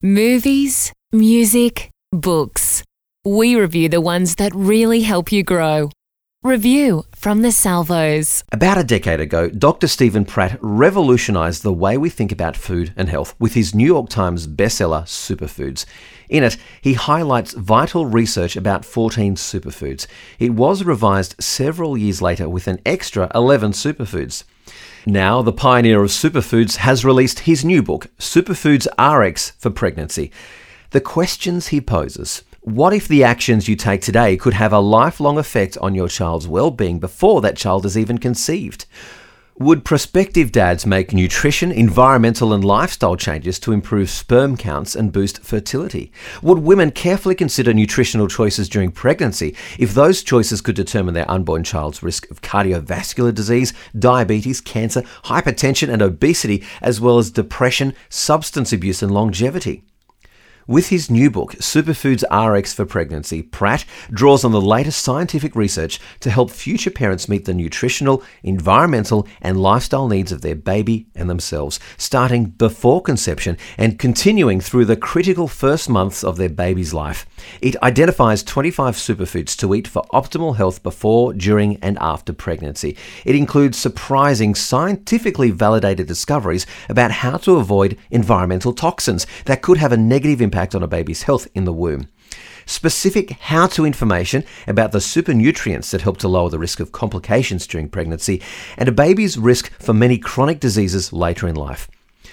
Movies, music, books. We review the ones that really help you grow. Review from the Salvos. About a decade ago, Dr. Stephen Pratt revolutionised the way we think about food and health with his New York Times bestseller, Superfoods. In it, he highlights vital research about 14 superfoods. It was revised several years later with an extra 11 superfoods. Now, the pioneer of superfoods has released his new book, Superfoods RX for Pregnancy. The questions he poses: what if the actions you take today could have a lifelong effect on your child's well-being before that child is even conceived? Would prospective dads make nutrition, environmental and lifestyle changes to improve sperm counts and boost fertility? Would women carefully consider nutritional choices during pregnancy if those choices could determine their unborn child's risk of cardiovascular disease, diabetes, cancer, hypertension and obesity, as well as depression, substance abuse and longevity? With his new book, Superfoods RX for Pregnancy, Pratt draws on the latest scientific research to help future parents meet the nutritional, environmental and lifestyle needs of their baby and themselves, starting before conception and continuing through the critical first months of their baby's life. It identifies 25 superfoods to eat for optimal health before, during and after pregnancy. It includes surprising, scientifically validated discoveries about how to avoid environmental toxins that could have a negative impact on a baby's health in the womb. Specific how-to information about the supernutrients that help to lower the risk of complications during pregnancy and a baby's risk for many chronic diseases later in life.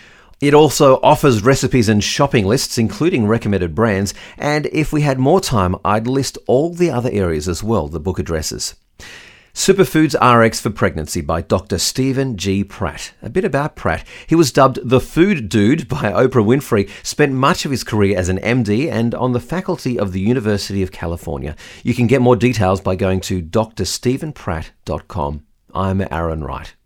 It also offers recipes and shopping lists, including recommended brands, and if we had more time, I'd list all the other areas as well the book addresses. Superfoods RX for Pregnancy by Dr. Stephen G. Pratt. A bit about Pratt. He was dubbed the Food Dude by Oprah Winfrey, spent much of his career as an MD and on the faculty of the University of California. You can get more details by going to drstephenpratt.com. I'm Aaron Wright.